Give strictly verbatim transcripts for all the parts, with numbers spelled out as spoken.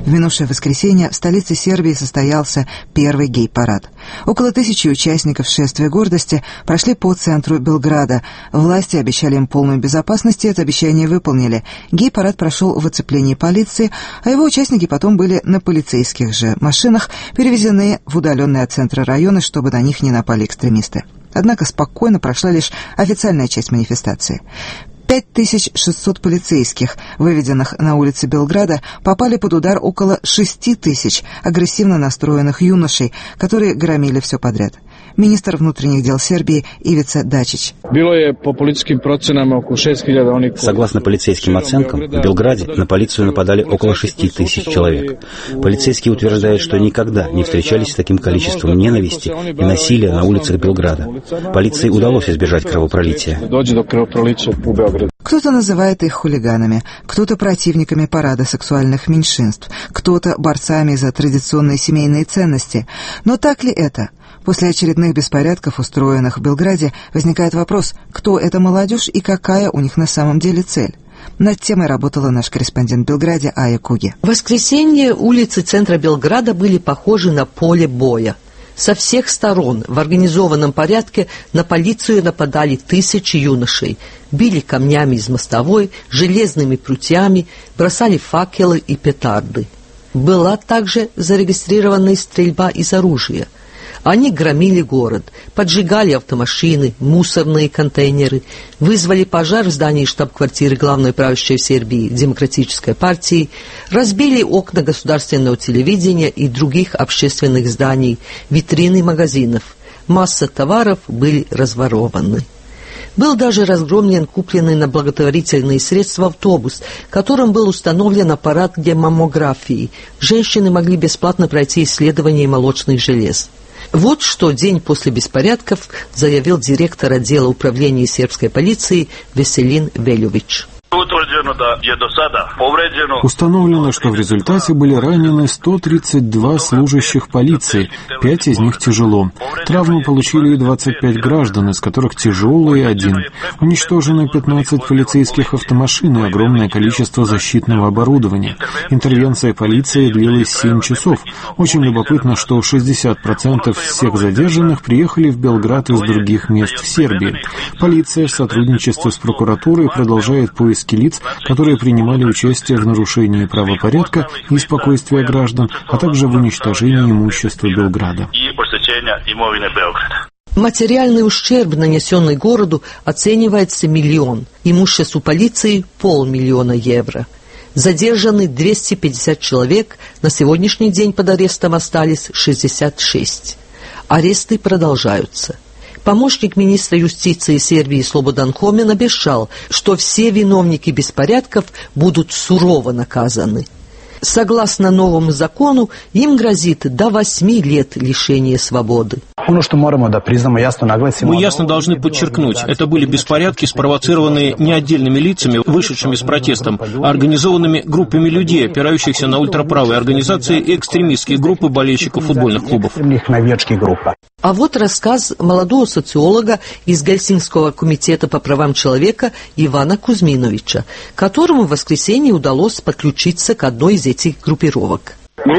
В минувшее воскресенье в столице Сербии состоялся первый гей-парад. Около тысячи участников шествия гордости прошли по центру Белграда. Власти обещали им полную безопасность, и это обещание выполнили. Гей-парад прошел в оцеплении полиции, а его участники потом были на полицейских же машинах перевезены в удаленные от центра районы, чтобы на них не напали экстремисты. Однако спокойно прошла лишь официальная часть манифестации. пять тысяч шестьсот полицейских, выведенных на улицы Белграда, попали под удар около шесть тысяч агрессивно настроенных юношей, которые громили все подряд. Министр внутренних дел Сербии Ивица Дачич. Согласно полицейским оценкам, в Белграде на полицию нападали около шести тысяч человек. Полицейские утверждают, что никогда не встречались с таким количеством ненависти и насилия на улицах Белграда. Полиции удалось избежать кровопролития. Кто-то называет их хулиганами, кто-то противниками парада сексуальных меньшинств, кто-то борцами за традиционные семейные ценности. Но так ли это? После очередных беспорядков, устроенных в Белграде, возникает вопрос, кто эта молодежь и какая у них на самом деле цель. Над темой работала наш корреспондент в Белграде Ая Куги. В воскресенье улицы центра Белграда были похожи на поле боя. Со всех сторон в организованном порядке на полицию нападали тысячи юношей, били камнями из мостовой, железными прутьями, бросали факелы и петарды. Была также зарегистрирована стрельба из оружия. Они громили город, поджигали автомашины, мусорные контейнеры, вызвали пожар в здании штаб-квартиры главной правящей в Сербии Демократической партии, разбили окна государственного телевидения и других общественных зданий, витрины магазинов. Масса товаров были разворованы. Был даже разгромлен купленный на благотворительные средства автобус, которым был установлен аппарат для маммографии. Женщины могли бесплатно пройти исследование молочных желез. Вот что день после беспорядков заявил директор отдела управления сербской полиции Веселин Велjović. Установлено, что в результате были ранены сто тридцать два служащих полиции, пять из них тяжело. Травмы получили и двадцать пять граждан, из которых тяжелые один. Уничтожены пятнадцать полицейских автомашин и огромное количество защитного оборудования. Интервенция полиции длилась семь часов. Очень любопытно, что шестьдесят процентов всех задержанных приехали в Белград из других мест в Сербии. Полиция в сотрудничестве с прокуратурой продолжает поиск лиц, которые принимали участие в нарушении правопорядка и спокойствия граждан, а также в уничтожении имущества Белграда. Материальный ущерб, нанесенный городу, оценивается миллион. Имуществу полиции – полмиллиона евро. Задержаны двести пятьдесят человек, на сегодняшний день под арестом остались шестьдесят шесть. Аресты продолжаются. Помощник министра юстиции Сербии Слободан Хомин обещал, что все виновники беспорядков будут сурово наказаны. Согласно новому закону, им грозит до восьми лет лишения свободы. Мы ясно должны подчеркнуть, это были беспорядки, спровоцированные не отдельными лицами, вышедшими с протестом, а организованными группами людей, опирающихся на ультраправые организации и экстремистские группы болельщиков футбольных клубов. А вот рассказ молодого социолога из Гельсинского комитета по правам человека Ивана Кузьминовича, которому в воскресенье удалось подключиться к одной из этих группировок.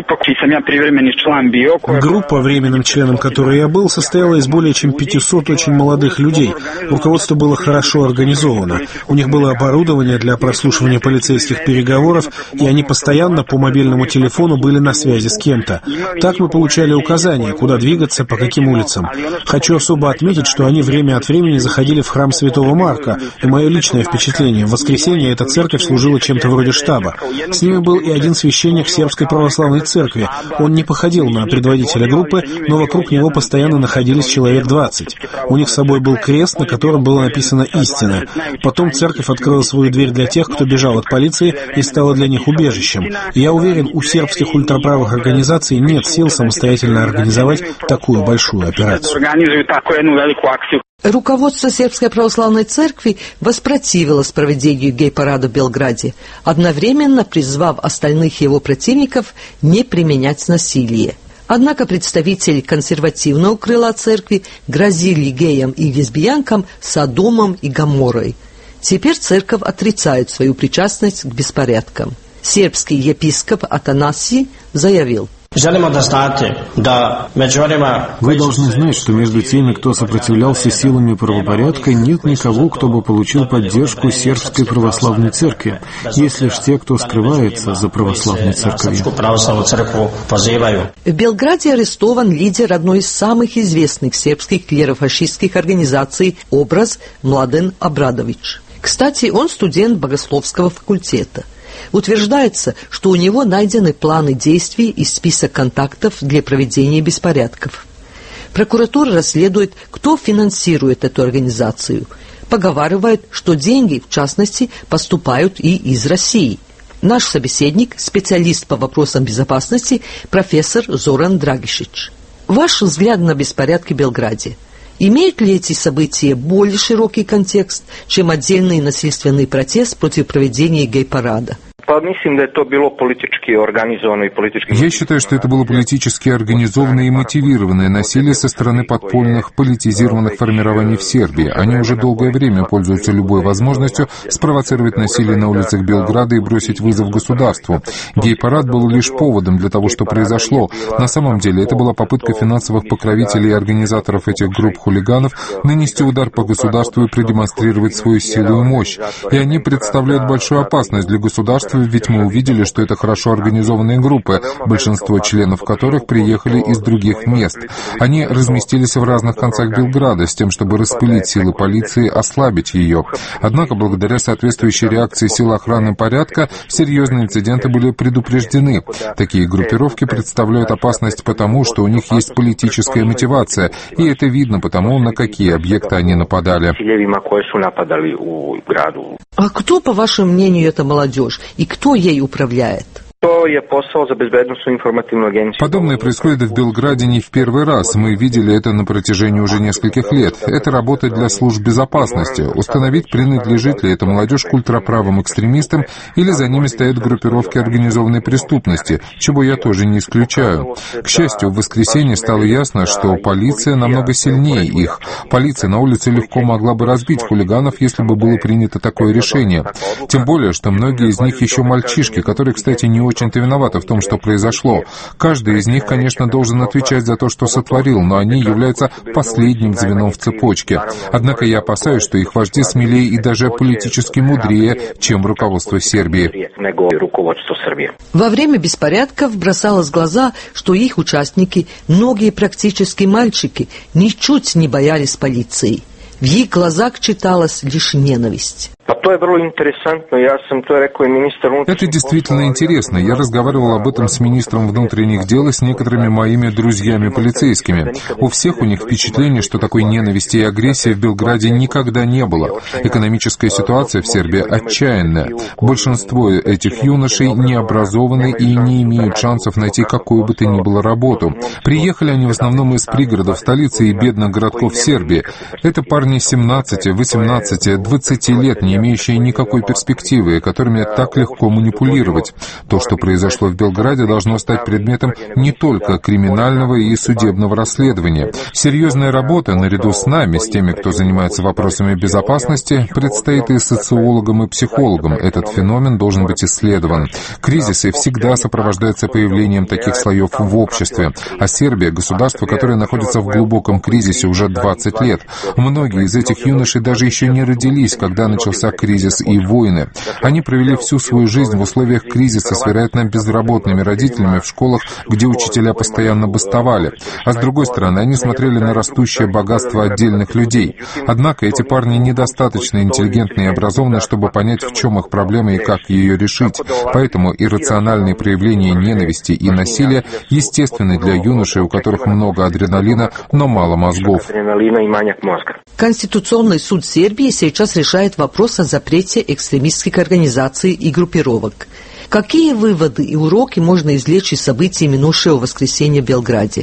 Группа, временным членом которой я был, состояла из более чем пятисот очень молодых людей. Руководство было хорошо организовано. У них было оборудование для прослушивания полицейских переговоров, и они постоянно по мобильному телефону были на связи с кем-то. Так мы получали указания, куда двигаться, по каким улицам. Хочу особо отметить, что они время от времени заходили в храм Святого Марка, и мое личное впечатление, в воскресенье эта церковь служила чем-то вроде штаба. С ними был и один священник сербской православной церкви. Он не походил на предводителя группы, но вокруг него постоянно находились человек двадцать. У них с собой был крест, на котором было написано «Истина». Потом церковь открыла свою дверь для тех, кто бежал от полиции, и стала для них убежищем. И я уверен, у сербских ультраправых организаций нет сил самостоятельно организовать такую большую операцию. Руководство Сербской православной церкви воспротивилось проведению гей-парада в Белграде, одновременно призвав остальных его противников не применять насилие. Однако представители консервативного крыла церкви грозили геям и лесбиянкам Содомом и Гоморрой. Теперь церковь отрицает свою причастность к беспорядкам. Сербский епископ Атанасий заявил: «Вы должны знать, что между теми, кто сопротивлялся силами правопорядка, нет никого, кто бы получил поддержку сербской православной церкви, есть лишь те, кто скрывается за православной церковью». В Белграде арестован лидер одной из самых известных сербских клерофашистских организаций «Образ» Младен Обрадович. Кстати, он студент богословского факультета. Утверждается, что у него найдены планы действий и список контактов для проведения беспорядков. Прокуратура расследует, кто финансирует эту организацию. Поговаривают, что деньги, в частности, поступают и из России. Наш собеседник, специалист по вопросам безопасности, профессор Зоран Драгишич. Ваш взгляд на беспорядки в Белграде. Имеют ли эти события более широкий контекст, чем отдельный насильственный протест против проведения гей-парада? Я считаю, что это было политически организованное и мотивированное насилие со стороны подпольных политизированных формирований в Сербии. Они уже долгое время пользуются любой возможностью спровоцировать насилие на улицах Белграда и бросить вызов государству. Гей-парад был лишь поводом для того, что произошло. На самом деле это была попытка финансовых покровителей и организаторов этих групп хулиганов нанести удар по государству и продемонстрировать свою силу и мощь. И они представляют большую опасность для государства, ведь мы увидели, что это хорошо организованные группы, большинство членов которых приехали из других мест. Они разместились в разных концах Белграда с тем, чтобы распылить силы полиции, ослабить ее. Однако, благодаря соответствующей реакции сил охраны порядка, серьезные инциденты были предупреждены. Такие группировки представляют опасность потому, что у них есть политическая мотивация, и это видно потому, на какие объекты они нападали. А кто, по вашему мнению, эта молодежь? И кто ей управляет? Подобное происходит в Белграде не в первый раз. Мы видели это на протяжении уже нескольких лет. Это работа для служб безопасности. Установить, принадлежит ли эта молодежь к ультраправым экстремистам или за ними стоят группировки организованной преступности, чего я тоже не исключаю. К счастью, в воскресенье стало ясно, что полиция намного сильнее их. Полиция на улице легко могла бы разбить хулиганов, если бы было принято такое решение. Тем более, что многие из них еще мальчишки, которые, кстати, не очень-то виноваты в том, что произошло. Каждый из них, конечно, должен отвечать за то, что сотворил, но они являются последним звеном в цепочке. Однако я опасаюсь, что их вожди смелее и даже политически мудрее, чем руководство Сербии. Во время беспорядков бросалось в глаза, что их участники, многие практически мальчики, ничуть не боялись полиции. В их глазах читалась лишь ненависть. Это действительно интересно. Я разговаривал об этом с министром внутренних дел и с некоторыми моими друзьями-полицейскими. У всех у них впечатление, что такой ненависти и агрессии в Белграде никогда не было. Экономическая ситуация в Сербии отчаянная. Большинство этих юношей не образованы и не имеют шансов найти какую бы то ни было работу. Приехали они в основном из пригородов столицы и бедных городков Сербии. Это парни семнадцати, восемнадцати, двадцати лет, не имеющие никакой перспективы, которыми так легко манипулировать. То, что произошло в Белграде, должно стать предметом не только криминального и судебного расследования. Серьезная работа, наряду с нами, с теми, кто занимается вопросами безопасности, предстоит и социологам, и психологам. Этот феномен должен быть исследован. Кризисы всегда сопровождаются появлением таких слоев в обществе. А Сербия — государство, которое находится в глубоком кризисе уже двадцать лет. Многие из этих юношей даже еще не родились, когда начался кризис и войны. Они провели всю свою жизнь в условиях кризиса с, вероятно, безработными родителями в школах, где учителя постоянно бастовали. А с другой стороны, они смотрели на растущее богатство отдельных людей. Однако эти парни недостаточно интеллигентны и образованы, чтобы понять, в чем их проблема и как ее решить. Поэтому иррациональные проявления ненависти и насилия естественны для юношей, у которых много адреналина, но мало мозгов. Конституционный суд Сербии сейчас решает вопрос о запрете экстремистских организаций и группировок. Какие выводы и уроки можно извлечь из событий минувшего воскресенья в Белграде?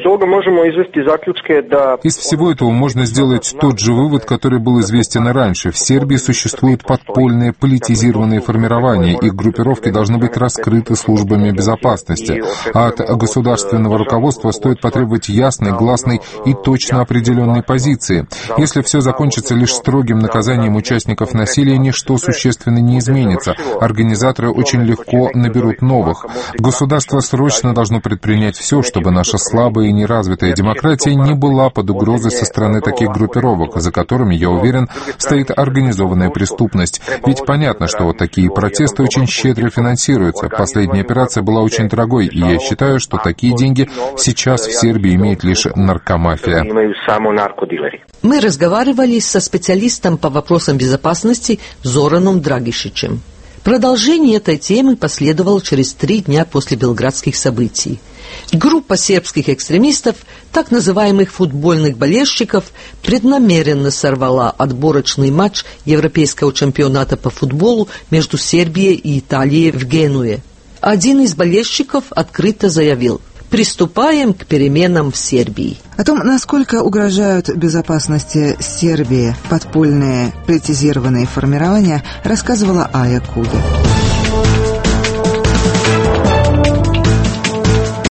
Из всего этого можно сделать тот же вывод, который был известен и раньше. В Сербии существуют подпольные политизированные формирования. Их группировки должны быть раскрыты службами безопасности. А от государственного руководства стоит потребовать ясной, гласной и точно определенной позиции. Если все закончится лишь строгим наказанием участников насилия, ничто существенно не изменится. Организаторы очень легко легко наберут новых. Государство срочно должно предпринять все, чтобы наша слабая и неразвитая демократия не была под угрозой со стороны таких группировок, за которыми, я уверен, стоит организованная преступность. Ведь понятно, что вот такие протесты очень щедро финансируются. Последняя операция была очень дорогой, и я считаю, что такие деньги сейчас в Сербии имеет лишь наркомафия. Мы разговаривали со специалистом по вопросам безопасности Зораном Драгишичем. Продолжение этой темы последовало через три дня после белградских событий. Группа сербских экстремистов, так называемых футбольных болельщиков, преднамеренно сорвала отборочный матч Европейского чемпионата по футболу между Сербией и Италией в Генуе. Один из болельщиков открыто заявил: «Приступаем к переменам в Сербии». О том, насколько угрожают безопасности Сербии подпольные политизированные формирования, рассказывала Ая Куда.